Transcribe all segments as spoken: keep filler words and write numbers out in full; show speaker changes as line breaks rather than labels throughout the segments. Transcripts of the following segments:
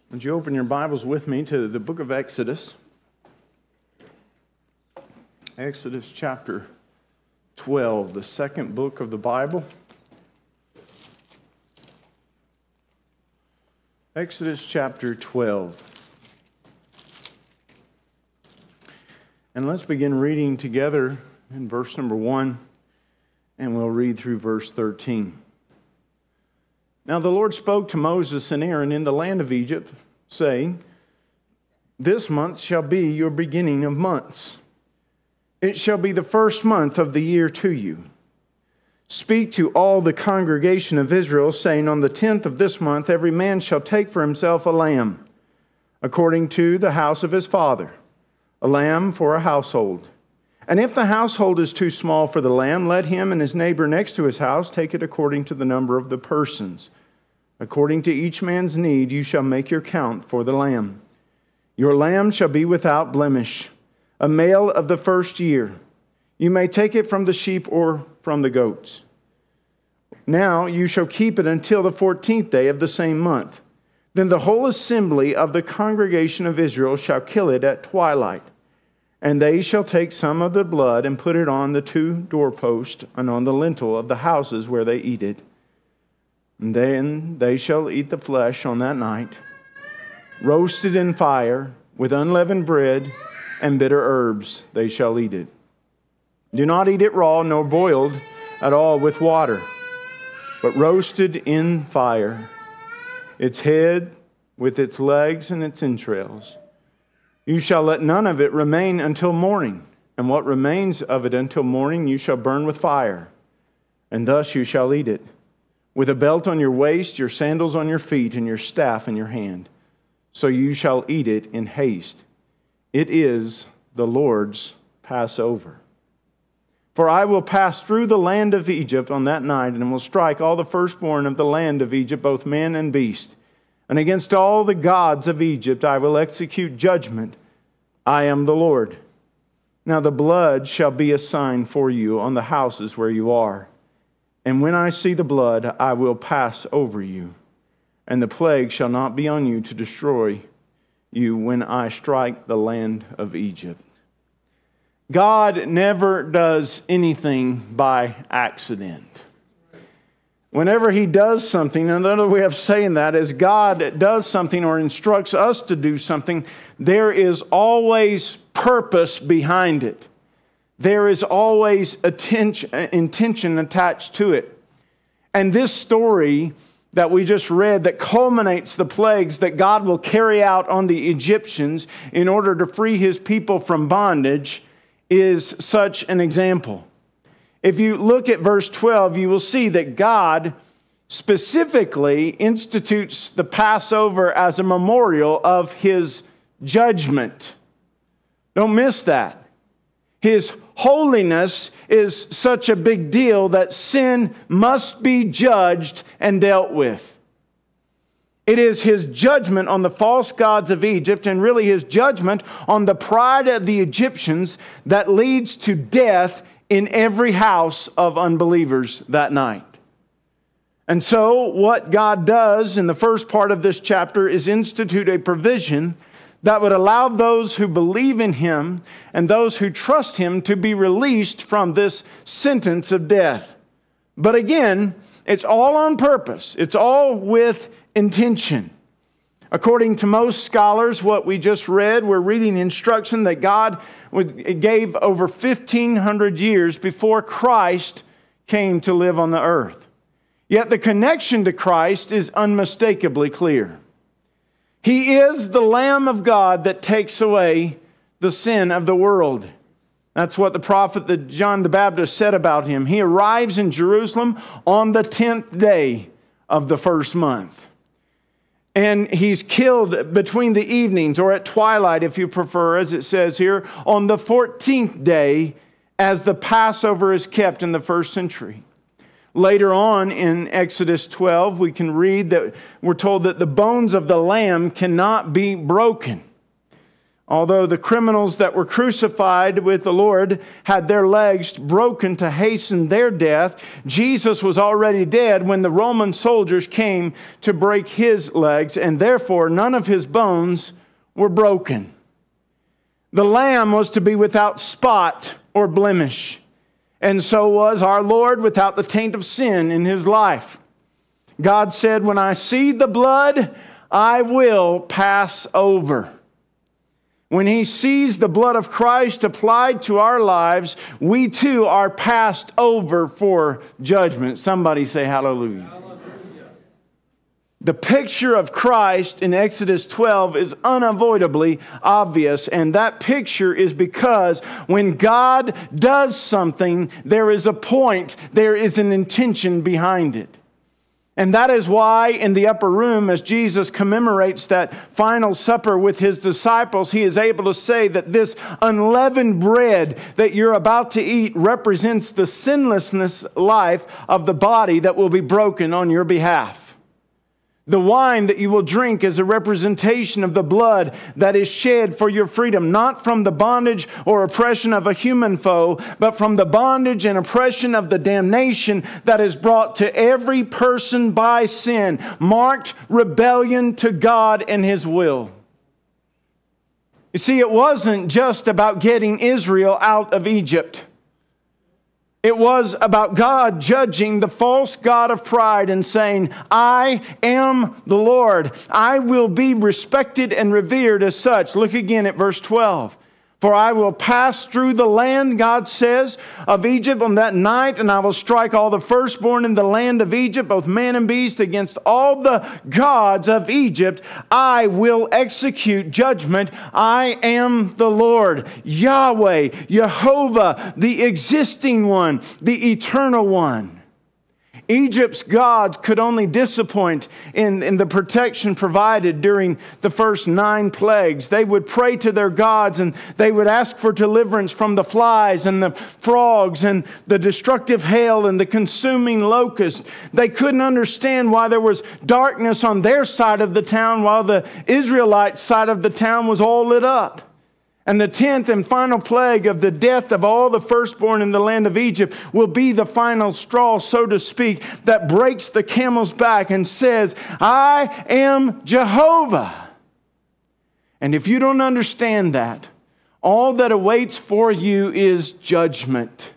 Would you open your Bibles with me to the book of Exodus? Exodus chapter twelve, the second book of the Bible. Exodus chapter twelve. And let's begin reading together in verse number one, and we'll read through verse thirteen. Now the Lord spoke to Moses and Aaron in the land of Egypt, saying, This month shall be your beginning of months. It shall be the first month of the year to you. Speak to all the congregation of Israel, saying, On the tenth of this month every man shall take for himself a lamb, according to the house of his father, a lamb for a household. And if the household is too small for the lamb, let him and his neighbor next to his house take it according to the number of the persons. According to each man's need, you shall make your count for the lamb. Your lamb shall be without blemish, a male of the first year. You may take it from the sheep or from the goats. Now you shall keep it until the fourteenth day of the same month. Then the whole assembly of the congregation of Israel shall kill it at twilight. And they shall take some of the blood and put it on the two doorposts and on the lintel of the houses where they eat it. And then they shall eat the flesh on that night, roasted in fire, with unleavened bread and bitter herbs they shall eat it. Do not eat it raw, nor boiled at all with water, but roasted in fire, its head with its legs and its entrails. You shall let none of it remain until morning, and what remains of it until morning you shall burn with fire, and thus you shall eat it, with a belt on your waist, your sandals on your feet, and your staff in your hand. So you shall eat it in haste. It is the Lord's Passover. For I will pass through the land of Egypt on that night, and will strike all the firstborn of the land of Egypt, both man and beast. And against all the gods of Egypt I will execute judgment. I am the Lord. Now the blood shall be a sign for you on the houses where you are. And when I see the blood, I will pass over you. And the plague shall not be on you to destroy you when I strike the land of Egypt. God never does anything by accident. Whenever He does something, another way of saying that is God does something or instructs us to do something, there is always purpose behind it. There is always attention, intention attached to it. And this story that we just read that culminates the plagues that God will carry out on the Egyptians in order to free His people from bondage is such an example. If you look at verse twelve, you will see that God specifically institutes the Passover as a memorial of His judgment. Don't miss that. His holiness is such a big deal that sin must be judged and dealt with. It is His judgment on the false gods of Egypt, and really His judgment on the pride of the Egyptians, that leads to death in every house of unbelievers that night. And so what God does in the first part of this chapter is institute a provision that would allow those who believe in Him and those who trust Him to be released from this sentence of death. But again, it's all on purpose. It's all with intention. According to most scholars, what we just read, we're reading instruction that God gave over fifteen hundred years before Christ came to live on the earth. Yet the connection to Christ is unmistakably clear. He is the Lamb of God that takes away the sin of the world. That's what the prophet John the Baptist said about Him. He arrives in Jerusalem on the tenth day of the first month. And He's killed between the evenings, or at twilight if you prefer, as it says here, on the fourteenth day, as the Passover is kept in the first century. Later on in Exodus twelve, we can read that we're told that the bones of the lamb cannot be broken. Although the criminals that were crucified with the Lord had their legs broken to hasten their death, Jesus was already dead when the Roman soldiers came to break his legs, and therefore none of his bones were broken. The Lamb was to be without spot or blemish, and so was our Lord without the taint of sin in his life. God said, "When I see the blood, I will pass over." When he sees the blood of Christ applied to our lives, we too are passed over for judgment. Somebody say hallelujah. Hallelujah. The picture of Christ in Exodus twelve is unavoidably obvious, and that picture is because when God does something, there is a point, there is an intention behind it. And that is why in the upper room, as Jesus commemorates that final supper with his disciples, he is able to say that this unleavened bread that you're about to eat represents the sinlessness life of the body that will be broken on your behalf. The wine that you will drink is a representation of the blood that is shed for your freedom, not from the bondage or oppression of a human foe, but from the bondage and oppression of the damnation that is brought to every person by sin, marked rebellion to God and his will. You see, it wasn't just about getting Israel out of Egypt. It was about God judging the false god of pride and saying, "I am the Lord. I will be respected and revered as such." Look again at verse twelve. "For I will pass through the land," God says, "of Egypt on that night, and I will strike all the firstborn in the land of Egypt, both man and beast, against all the gods of Egypt. I will execute judgment. I am the Lord, Yahweh, Jehovah, the existing one, the eternal one." Egypt's gods could only disappoint in, in the protection provided during the first nine plagues. They would pray to their gods and they would ask for deliverance from the flies and the frogs and the destructive hail and the consuming locust. They couldn't understand why there was darkness on their side of the town while the Israelite side of the town was all lit up. And the tenth and final plague of the death of all the firstborn in the land of Egypt will be the final straw, so to speak, that breaks the camel's back and says, "I am Jehovah." And if you don't understand that, all that awaits for you is judgment.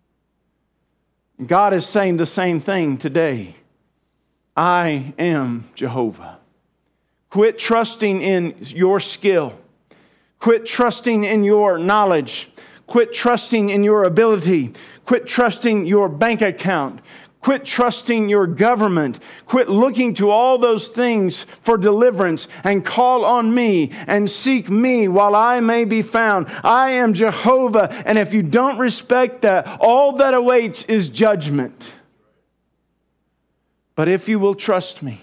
God is saying the same thing today. I am Jehovah. Quit trusting in your skill. Quit trusting in your knowledge. Quit trusting in your ability. Quit trusting your bank account. Quit trusting your government. Quit looking to all those things for deliverance and call on me and seek me while I may be found. I am Jehovah, and if you don't respect that, all that awaits is judgment. But if you will trust me,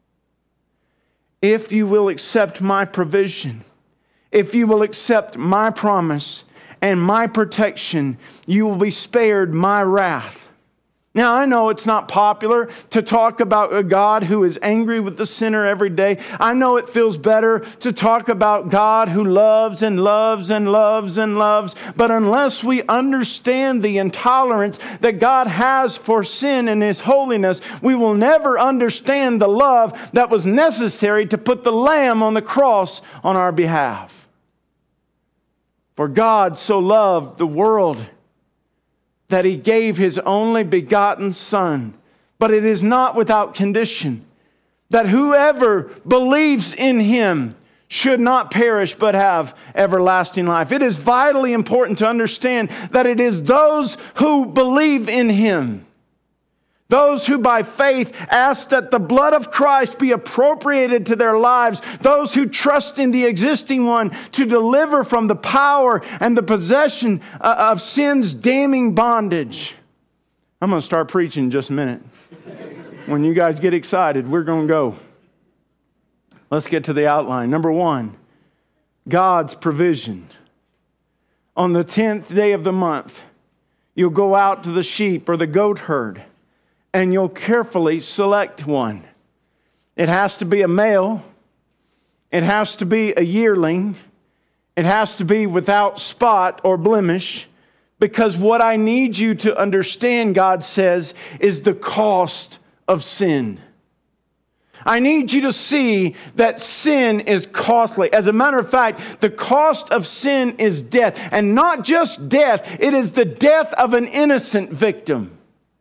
if you will accept my provision, if you will accept my promise and my protection, you will be spared my wrath. Now, I know it's not popular to talk about a God who is angry with the sinner every day. I know it feels better to talk about God who loves and loves and loves and loves. But unless we understand the intolerance that God has for sin and His holiness, we will never understand the love that was necessary to put the Lamb on the cross on our behalf. For God so loved the world that He gave His only begotten Son. But it is not without condition, that whoever believes in Him should not perish but have everlasting life. It is vitally important to understand that it is those who believe in Him, those who by faith ask that the blood of Christ be appropriated to their lives, those who trust in the existing one to deliver from the power and the possession of sin's damning bondage. I'm going to start preaching in just a minute. When you guys get excited, we're going to go. Let's get to the outline. Number one, God's provision. On the tenth day of the month, you'll go out to the sheep or the goat herd, and you'll carefully select one. It has to be a male. It has to be a yearling. It has to be without spot or blemish, because what I need you to understand, God says, is the cost of sin. I need you to see that sin is costly. As a matter of fact, the cost of sin is death. And not just death, it is the death of an innocent victim.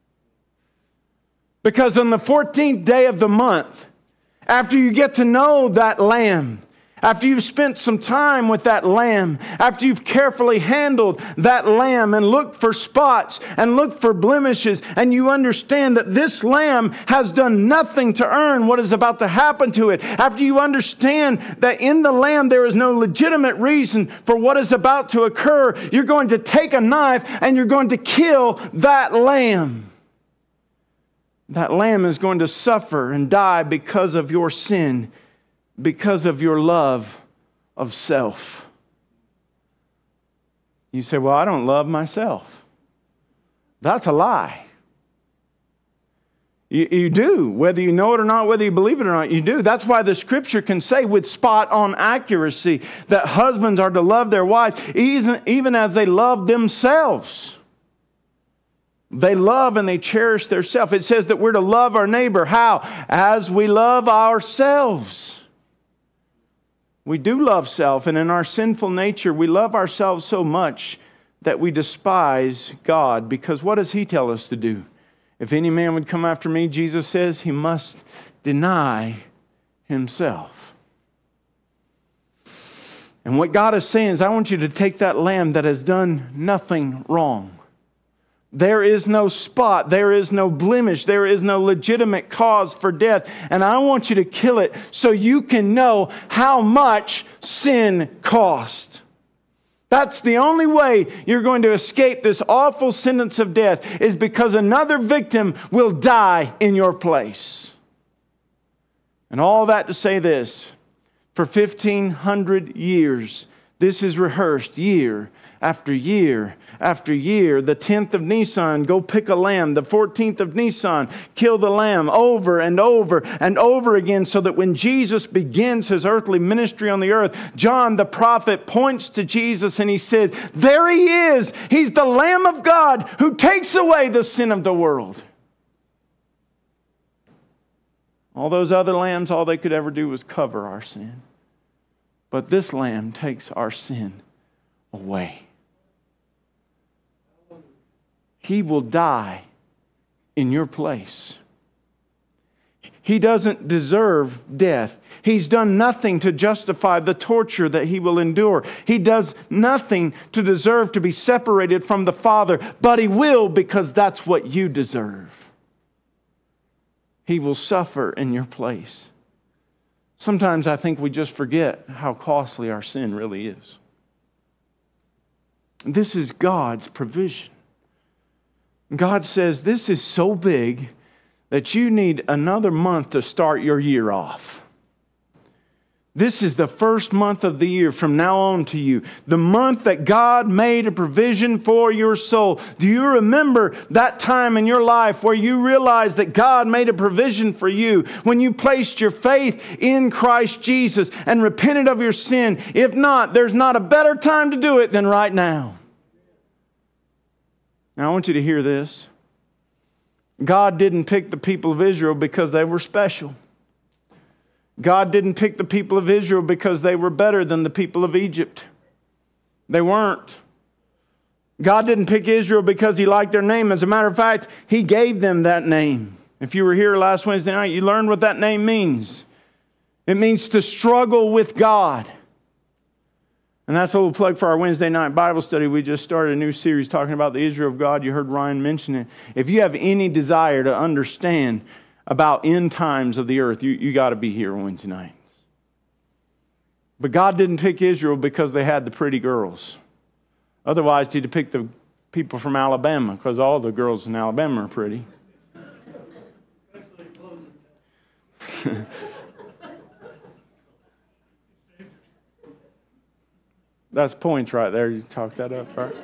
Because on the fourteenth day of the month, after you get to know that lamb, after you've spent some time with that lamb, after you've carefully handled that lamb and looked for spots and looked for blemishes, and you understand that this lamb has done nothing to earn what is about to happen to it, after you understand that in the lamb there is no legitimate reason for what is about to occur, you're going to take a knife and you're going to kill that lamb. That lamb is going to suffer and die because of your sin, because of your love of self. You say, well, I don't love myself. That's a lie. You, you do, whether you know it or not, whether you believe it or not, you do. That's why the Scripture can say with spot on accuracy that husbands are to love their wives even, even as they love themselves. They love and they cherish their self. It says that we're to love our neighbor. How? As we love ourselves. We do love self, and in our sinful nature, we love ourselves so much that we despise God. Because what does He tell us to do? If any man would come after me, Jesus says, he must deny himself. And what God is saying is, I want you to take that lamb that has done nothing wrong. There is no spot, there is no blemish, there is no legitimate cause for death. And I want you to kill it so you can know how much sin cost. That's the only way you're going to escape this awful sentence of death, is because another victim will die in your place. And all that to say this, for fifteen hundred years, this is rehearsed year after year after year. The tenth of Nisan, go pick a lamb. The fourteenth of Nisan, kill the lamb, over and over and over again, so that when Jesus begins His earthly ministry on the earth, John the prophet points to Jesus and he says, there He is. He's the Lamb of God who takes away the sin of the world. All those other lambs, all they could ever do was cover our sin. But this lamb takes our sin away. He will die in your place. He doesn't deserve death. He's done nothing to justify the torture that He will endure. He does nothing to deserve to be separated from the Father, but He will, because that's what you deserve. He will suffer in your place. Sometimes I think we just forget how costly our sin really is. This is God's provision. God says this is so big that you need another month to start your year off. This is the first month of the year from now on to you. The month that God made a provision for your soul. Do you remember that time in your life where you realized that God made a provision for you? When you placed your faith in Christ Jesus and repented of your sin? If not, there's not a better time to do it than right now. Now I want you to hear this. God didn't pick the people of Israel because they were special. God didn't pick the people of Israel because they were better than the people of Egypt. They weren't. God didn't pick Israel because He liked their name. As a matter of fact, He gave them that name. If you were here last Wednesday night, you learned what that name means. It means to struggle with God. And that's a little plug for our Wednesday night Bible study. We just started a new series talking about the Israel of God. You heard Ryan mention it. If you have any desire to understand about end times of the earth, you, you got to be here on Wednesday nights. But God didn't pick Israel because they had the pretty girls. Otherwise, He'd pick the people from Alabama, because all the girls in Alabama are pretty. That's points right there. You talk that up, right?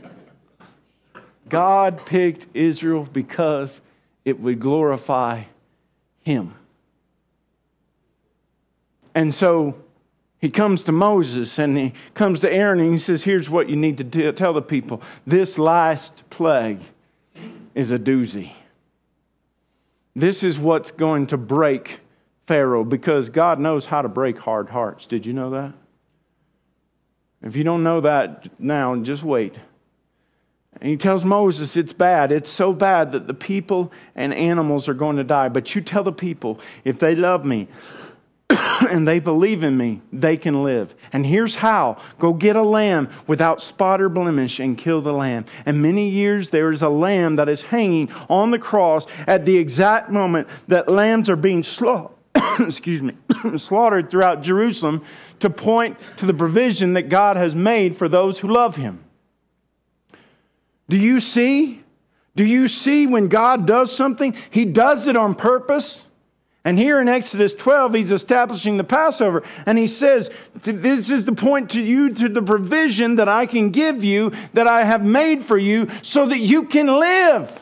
God picked Israel because it would glorify Him. And so He comes to Moses and he comes to Aaron and he says, here's what you need to t- tell the people. This last plague is a doozy. This is what's going to break Pharaoh, because God knows how to break hard hearts. Did you know that? If you don't know that now, just wait. And he tells Moses it's bad. It's so bad that the people and animals are going to die. But you tell the people, if they love me and they believe in me, they can live. And here's how. Go get a lamb without spot or blemish and kill the lamb. And many years there is a lamb that is hanging on the cross at the exact moment that lambs are being slaughtered. excuse me, slaughtered throughout Jerusalem to point to the provision that God has made for those who love Him. Do you see? Do you see when God does something, He does it on purpose? And here in Exodus twelve, He's establishing the Passover. And He says, this is the point to you, to the provision that I can give you, that I have made for you, so that you can live.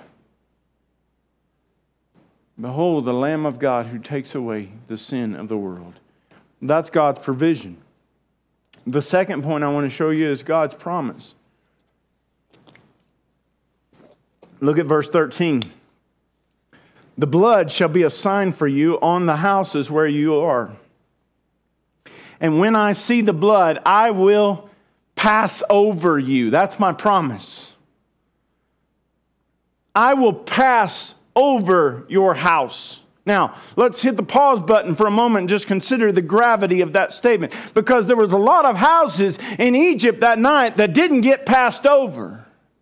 Behold, the Lamb of God who takes away the sin of the world. That's God's provision. The second point I want to show you is God's promise. Look at verse thirteen. The blood shall be a sign for you on the houses where you are. And when I see the blood, I will pass over you. That's my promise. I will pass over your house. Now, let's hit the pause button for a moment and just consider the gravity of that statement. Because there was a lot of houses in Egypt that night that didn't get passed over.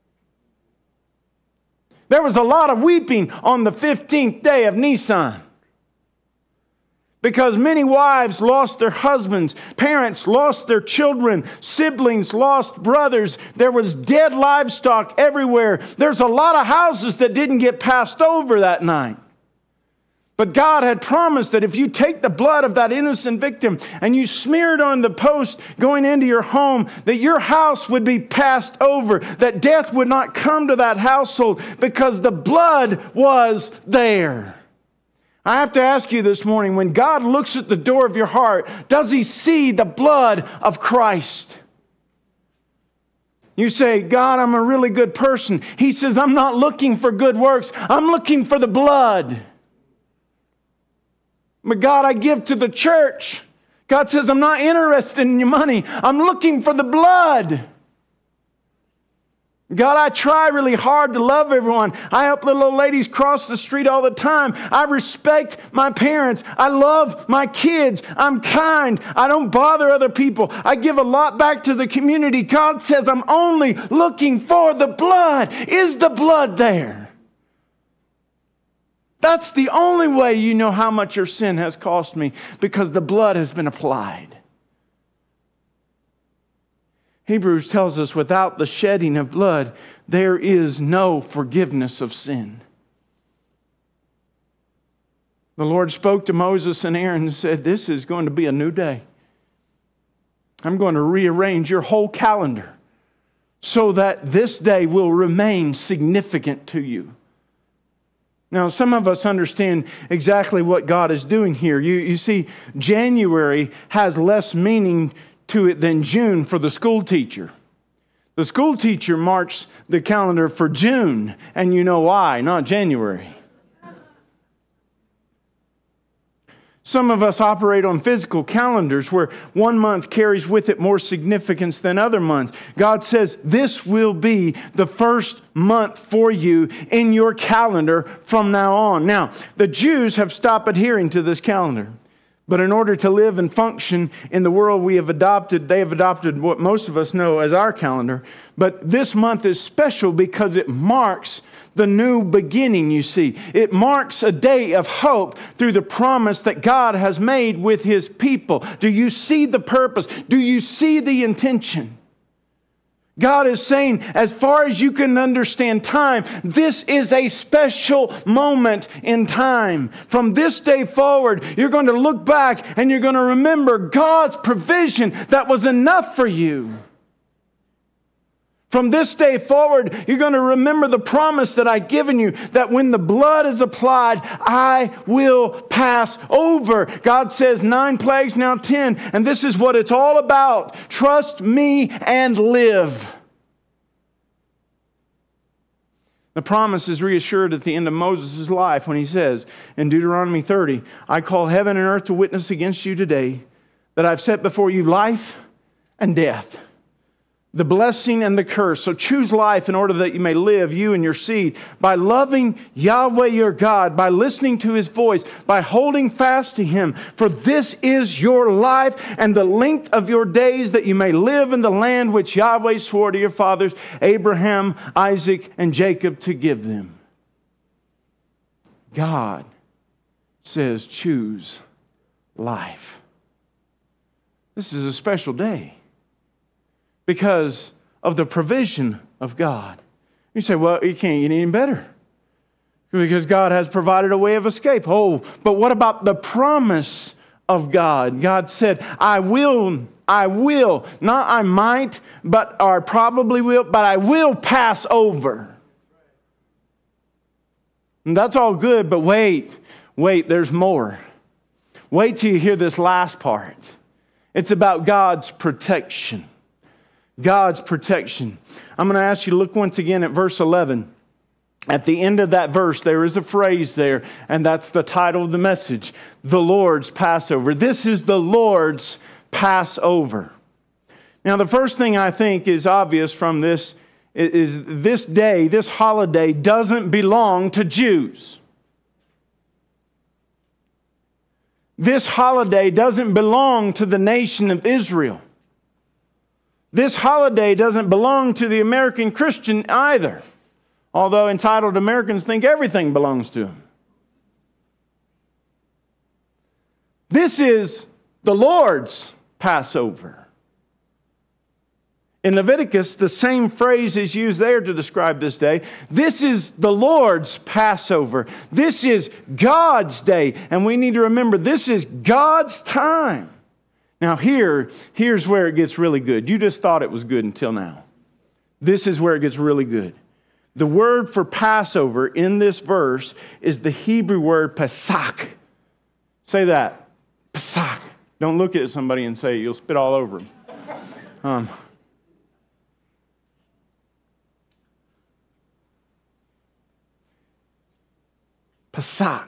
There was a lot of weeping on the fifteenth day of Nisan. Because many wives lost their husbands, parents lost their children, siblings lost brothers. There was dead livestock everywhere. There's a lot of houses that didn't get passed over that night. But God had promised that if you take the blood of that innocent victim and you smear it on the post going into your home, that your house would be passed over, that death would not come to that household because the blood was there. I have to ask you this morning, when God looks at the door of your heart, does He see the blood of Christ? You say, God, I'm a really good person. He says, I'm not looking for good works. I'm looking for the blood. But God, I give to the church. God says, I'm not interested in your money. I'm looking for the blood. God, I try really hard to love everyone. I help little old ladies cross the street all the time. I respect my parents. I love my kids. I'm kind. I don't bother other people. I give a lot back to the community. God says, I'm only looking for the blood. Is the blood there? That's the only way you know how much your sin has cost me, because the blood has been applied. Hebrews tells us without the shedding of blood, there is no forgiveness of sin. The Lord spoke to Moses and Aaron and said, this is going to be a new day. I'm going to rearrange your whole calendar so that this day will remain significant to you. Now, some of us understand exactly what God is doing here. You, you see, January has less meaning to it than June for the school teacher. The school teacher marks the calendar for June, and you know why, not January. Some of us operate on physical calendars where one month carries with it more significance than other months. God says this will be the first month for you in your calendar from now on. Now, the Jews have stopped adhering to this calendar. But in order to live and function in the world we have adopted, they have adopted what most of us know as our calendar. But this month is special because it marks the new beginning, you see. It marks a day of hope through the promise that God has made with His people. Do you see the purpose? Do you see the intention? God is saying, as far as you can understand time, this is a special moment in time. From this day forward, you're going to look back and you're going to remember God's provision that was enough for you. From this day forward, you're going to remember the promise that I've given you, that when the blood is applied, I will pass over. God says nine plagues, now ten. And this is what it's all about. Trust me and live. The promise is reassured at the end of Moses' life when he says in Deuteronomy thirty, I call heaven and earth to witness against you today that I've set before you life and death, the blessing and the curse. So choose life in order that you may live, you and your seed, by loving Yahweh your God, by listening to His voice, by holding fast to Him. For this is your life and the length of your days, that you may live in the land which Yahweh swore to your fathers, Abraham, Isaac, and Jacob, to give them. God says choose life. This is a special day because of the provision of God. You say, well, you can't get any better because God has provided a way of escape. Oh, but what about the promise of God? God said, I will, I will, not I might, but or probably will, but I will pass over. And that's all good, but wait, wait, there's more. Wait till you hear this last part. It's about God's protection. God's protection. I'm going to ask you to look once again at verse eleven. At the end of that verse, there is a phrase there, and that's the title of the message, the Lord's Passover. This is the Lord's Passover. Now, the first thing I think is obvious from this is this day, this holiday, doesn't belong to Jews. This holiday doesn't belong to the nation of Israel. This holiday doesn't belong to the American Christian either, although entitled Americans think everything belongs to them. This is the Lord's Passover. In Leviticus, the same phrase is used there to describe this day. This is the Lord's Passover. This is God's day. And we need to remember, this is God's time. Now here, here's where it gets really good. You just thought it was good until now. This is where it gets really good. The word for Passover in this verse is the Hebrew word Pesach. Say that. Pesach. Don't look at somebody and say it. You'll spit all over them. Um, Pesach,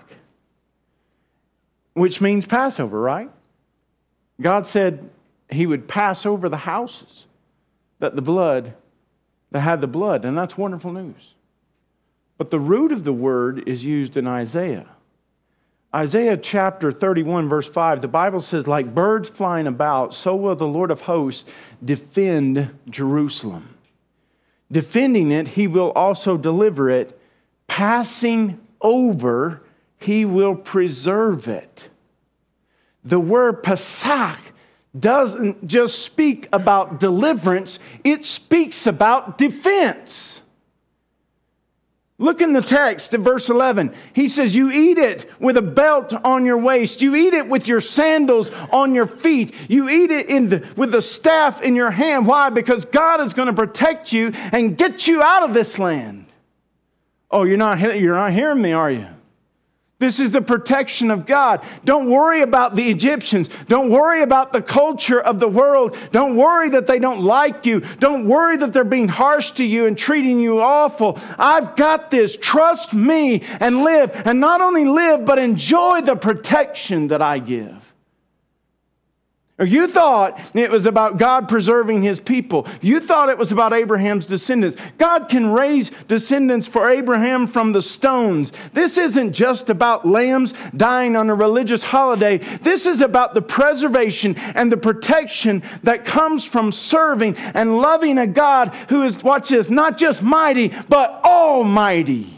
which means Passover, right? God said He would pass over the houses that the blood, that had the blood, and that's wonderful news. But the root of the word is used in Isaiah. Isaiah chapter thirty-one, verse five, the Bible says, like birds flying about, so will the Lord of hosts defend Jerusalem. Defending it, He will also deliver it. Passing over, He will preserve it. The word Pesach doesn't just speak about deliverance, it speaks about defense. Look in the text at verse eleven. He says, you eat it with a belt on your waist. You eat it with your sandals on your feet. You eat it in the, with a staff in your hand. Why? Because God is going to protect you and get you out of this land. Oh, you're not, you're not hearing me, are you? This is the protection of God. Don't worry about the Egyptians. Don't worry about the culture of the world. Don't worry that they don't like you. Don't worry that they're being harsh to you and treating you awful. I've got this. Trust me and live. And not only live, but enjoy the protection that I give. Or you thought it was about God preserving His people. You thought it was about Abraham's descendants. God can raise descendants for Abraham from the stones. This isn't just about lambs dying on a religious holiday. This is about the preservation and the protection that comes from serving and loving a God who is, watch this, not just mighty, but almighty.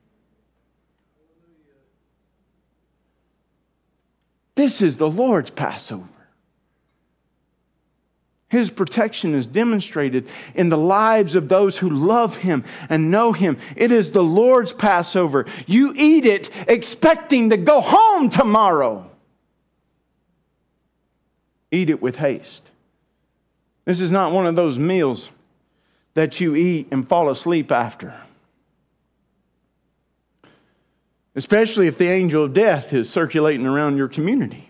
This is the Lord's Passover. His protection is demonstrated in the lives of those who love Him and know Him. It is the Lord's Passover. You eat it expecting to go home tomorrow. Eat it with haste. This is not one of those meals that you eat and fall asleep after. Especially if the angel of death is circulating around your community.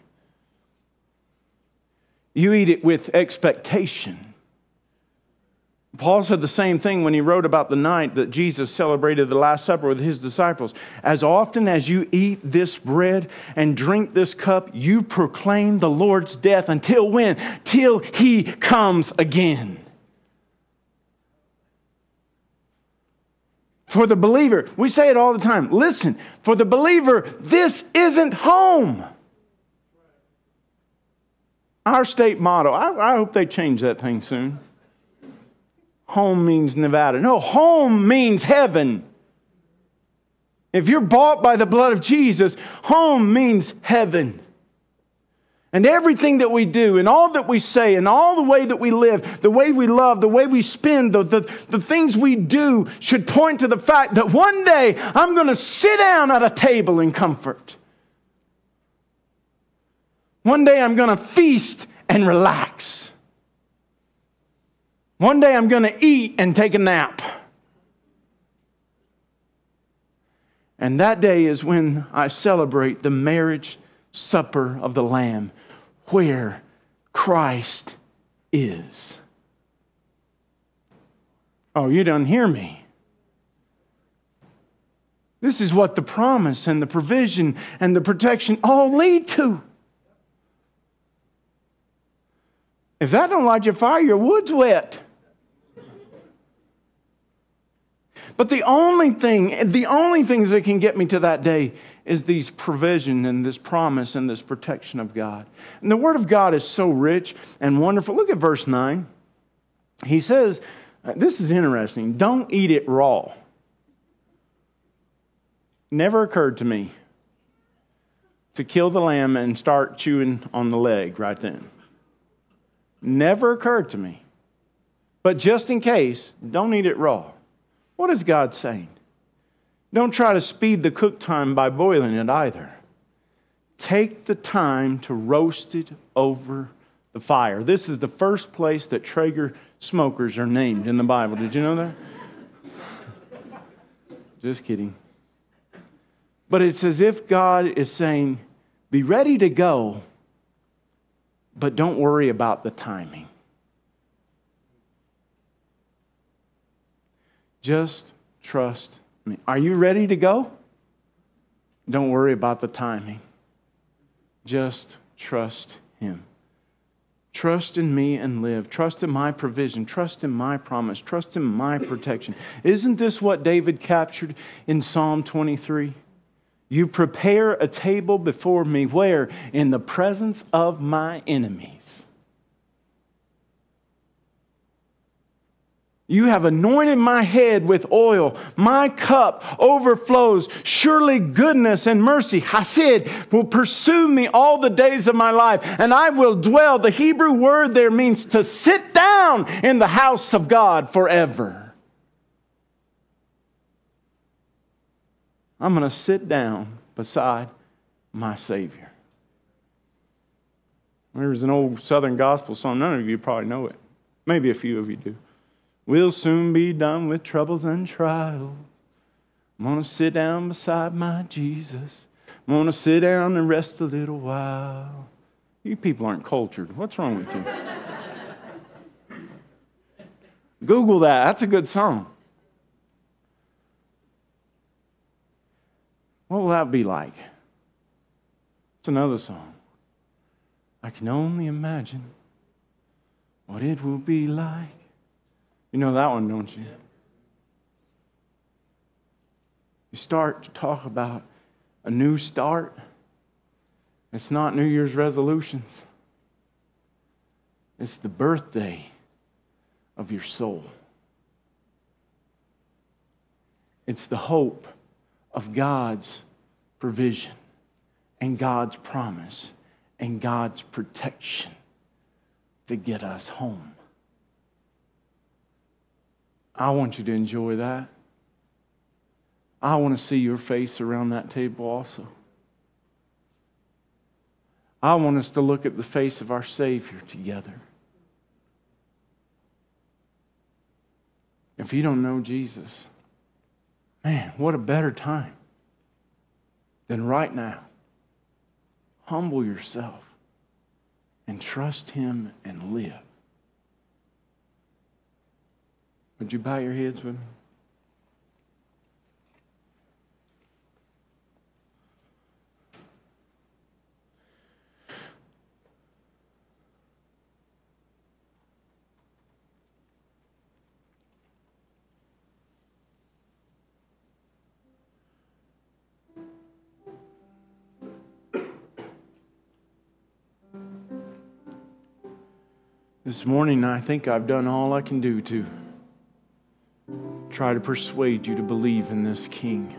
You eat it with expectation. Paul said the same thing when he wrote about the night that Jesus celebrated the Last Supper with his disciples. As often as you eat this bread and drink this cup, you proclaim the Lord's death until when? Till He comes again. For the believer, we say it all the time. Listen, for the believer, this isn't home. Our state motto, I, I hope they change that thing soon. Home means Nevada. No, home means heaven. If you're bought by the blood of Jesus, home means heaven. And everything that we do, and all that we say, and all the way that we live, the way we love, the way we spend, the, the, the things we do should point to the fact that one day I'm going to sit down at a table in comfort. One day I'm going to feast and relax. One day I'm going to eat and take a nap. And that day is when I celebrate the marriage supper of the Lamb, where Christ is. Oh, you don't hear me. This is what the promise and the provision and the protection all lead to. If that don't light your fire, your wood's wet. But the only thing, the only things that can get me to that day is these provision and this promise and this protection of God. And the Word of God is so rich and wonderful. Look at verse nine. He says, this is interesting, don't eat it raw. Never occurred to me to kill the lamb and start chewing on the leg right then. Never occurred to me. But just in case, don't eat it raw. What is God saying? Don't try to speed the cook time by boiling it either. Take the time to roast it over the fire. This is the first place that Traeger smokers are named in the Bible. Did you know that? Just kidding. But it's as if God is saying, be ready to go, but don't worry about the timing. Just trust me. Are you ready to go? Don't worry about the timing. Just trust Him. Trust in me and live. Trust in my provision. Trust in my promise. Trust in my protection. Isn't this what David captured in Psalm twenty-three? You prepare a table before me where? In the presence of my enemies. You have anointed my head with oil. My cup overflows. Surely goodness and mercy, Hesed, will pursue me all the days of my life. And I will dwell. The Hebrew word there means to sit down in the house of God forever. I'm going to sit down beside my Savior. There's an old Southern gospel song. None of you probably know it. Maybe a few of you do. We'll soon be done with troubles and trials. I'm going to sit down beside my Jesus. I'm going to sit down and rest a little while. You people aren't cultured. What's wrong with you? Google that. That's a good song. What will that be like? It's another song. I can only imagine what it will be like. You know that one, don't you? You start to talk about a new start. It's not New Year's resolutions. It's the birthday of your soul. It's the hope of God's provision and God's promise and God's protection to get us home. I want you to enjoy that. I want to see your face around that table also. I want us to look at the face of our Savior together. If you don't know Jesus, man, what a better time than right now. Humble yourself and trust Him and live. Would you bow your heads with me? This morning, I think I've done all I can do to try to persuade you to believe in this King.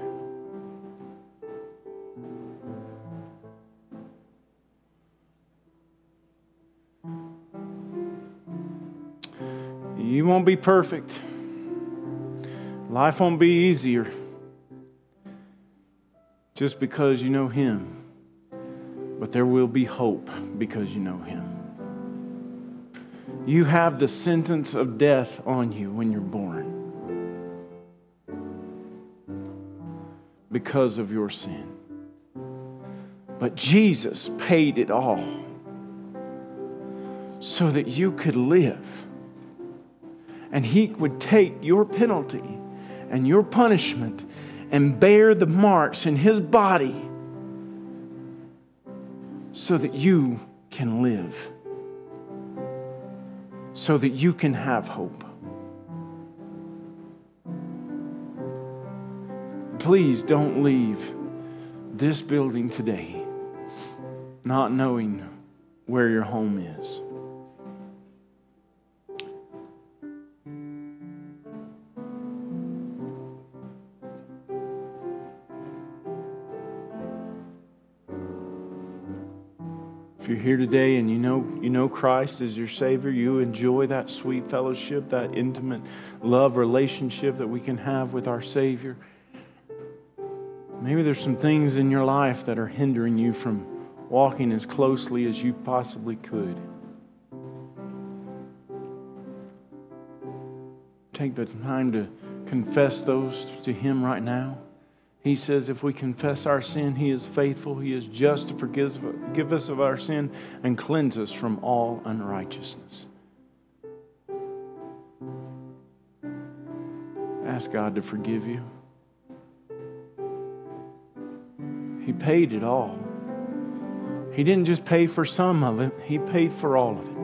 You won't be perfect. Life won't be easier just because you know Him. But there will be hope because you know Him. You have the sentence of death on you when you're born because of your sin. But Jesus paid it all so that you could live. And He would take your penalty and your punishment and bear the marks in His body so that you can live. So that you can have hope. Please don't leave this building today not knowing where your home is. If you're here today and you know you know Christ as your Savior, you enjoy that sweet fellowship, that intimate love relationship that we can have with our Savior. Maybe there's some things in your life that are hindering you from walking as closely as you possibly could. Take the time to confess those to Him right now. He says if we confess our sin, He is faithful. He is just to forgive, forgive us of our sin and cleanse us from all unrighteousness. Ask God to forgive you. He paid it all. He didn't just pay for some of it. He paid for all of it.